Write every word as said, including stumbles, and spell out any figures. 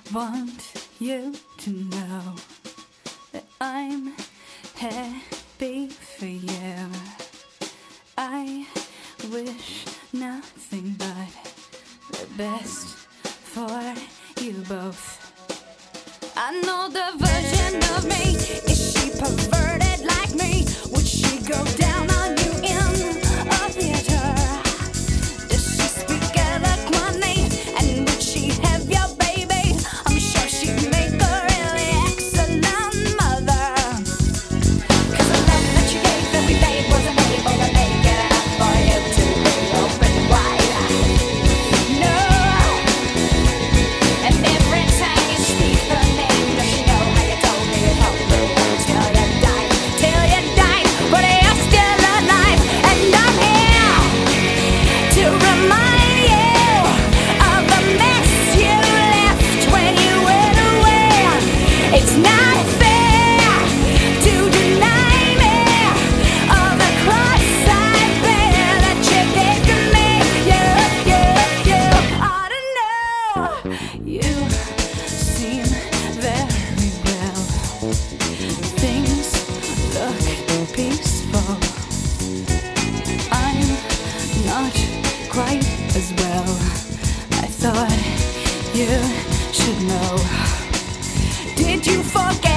want you to know that I'm happy for you. I wish nothing but the best for you both. I know the version of me. Is she perverted like me? Would she go down on you in a theater? Does she speak eloquently? And would she have your baby? I'm sure she'd make a really excellent mother. Cause the love that you gave every day wasn't able to make it enough for you to be open wide. No. And every time you speak her name, does she know how you told me you told the world till you died, till you died, but you're still alive, and I'm here to remind you of the mess you left when you went away. It's not fair to deny me of the cross I bear that you gave to me. You, you, you ought to know. You seem very well. Things look peaceful. I'm not quite as well. I thought you should know. Did you forget?